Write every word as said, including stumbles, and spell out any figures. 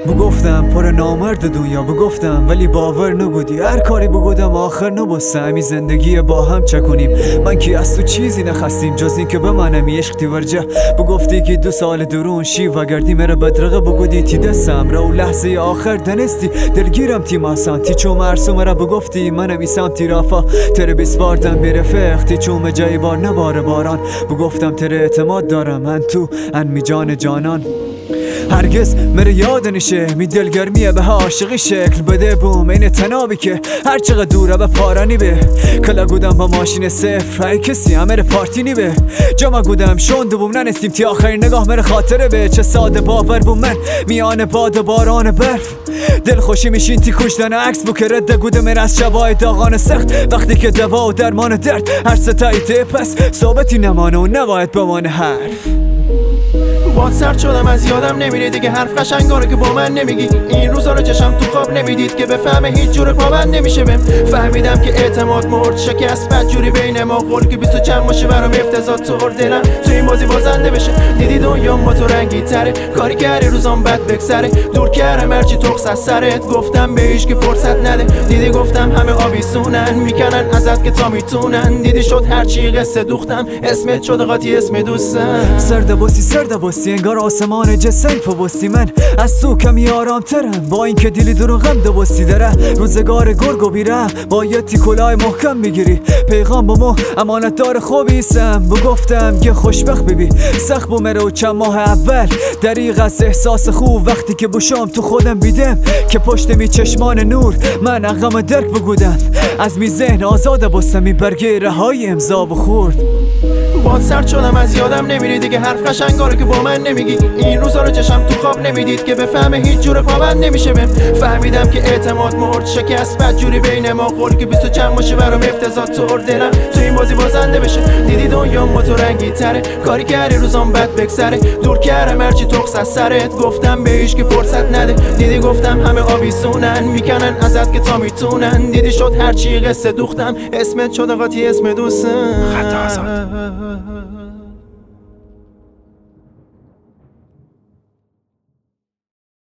بگفتم پر نامرد دنیا بگفتم ولی باور نبودی. هر کاری بگودم آخر نبسته همی زندگی با هم چکنیم. من کی از تو چیزی نخستیم جز این که به منم عشق تی ورجه. بگفتی که دو سال درون شی و گردی مرا بدرقه بگودی تی دستم رو لحظه آخر دنستی دلگیرم تی ماسان تی چو مرسو مرا بگفتی منم ایسام تی رافا تره بیسپاردم برفق تی چوم جای بار نباره باران. بگفتم تره اعتماد دارم من تو انمی جان جانان. هرگز مره یاد نشه می دلگرمیه به عاشقی شکل بده بوم این تنابی که هر چقدر دوره به پارانی به کلا گودم با ماشین صفر های کسی همه پارتی نی به جمع گودم شونده بوم ننستیم تی آخرین نگاه مره خاطره به چه ساده باور بوم من میان باد و باران برف دل خوشی میشین تی کشتن عکس بو که رده گوده مره از شبای داغان سخت وقتی که دوا و درمان درد هر ستایی ته پس ثابتی نمانه و نباید بمانه حرف. باد سرد شدم از یادم نمیره دیگه حرف قشنگا رو که با من نمیگی. این روزا رو چشم تو خواب نمیدید که بفهمه هیچ جور پابند نمیشه بهم. فهمیدم که اعتماد مرد شکست بد جوری بین ما قول که بیست و چند باشه برام افتضاح تو دلم تو این بازی بازنده بشه. دیدی دنیا با تو رنگی تره کاری کردی روزام بد بگذره دور کردم هرچی تخص از سرت گفتم به هیچ که فرصت نده. دیدی گفتم همه آویزونن میکنن ازت که تا میتونن. دیدی شد هرچی قصه دوختم اسمت شد قاطی اسم دوستم. سرده باسی سرده باسی انگار آسمان جسنگ فبوسی من از تو کمی آرام ترم با این که دیلی درون غم دبوسی داره روزگار گرگو بیرم باید تی کلاه محکم میگیری پیغام با مو امانت دار خوبیسم. بگفتم یه خوشبخت ببی سخت بومره و چند ماه اول دریغ از احساس خوب وقتی که بوشام تو خودم بیدم که پشت می چشمان نور من اقام درک بگودم از می ذهن آزاده بستم می برگه رهای امضا بخورد. باد سرد شدم از یادم نمیری دیگه حرف قشنگا رو که با من نمیگی. این روزا رو چشم تو خواب نمیدید که بفهمه هیچ جور پابند نمیشه بهم. فهمیدم که اعتماد مرد شکست بد جوری بین ما قول که بیست و چند باشه برام افتضاح تو دلم تو این بازی بازنده بشه. دیدی دنیا با تو رنگی تره کاری کردی روزام بد بگذره دور کردم هرچی تخص از سرت گفتم به هیچ که فرصت نده. دیدی گفتم همه آویزونن میکنن ازت که تا میتونن. دیدی شد هرچی قصه دوختم اسمت شد قاطی اسم دوستم. خطا آزاد.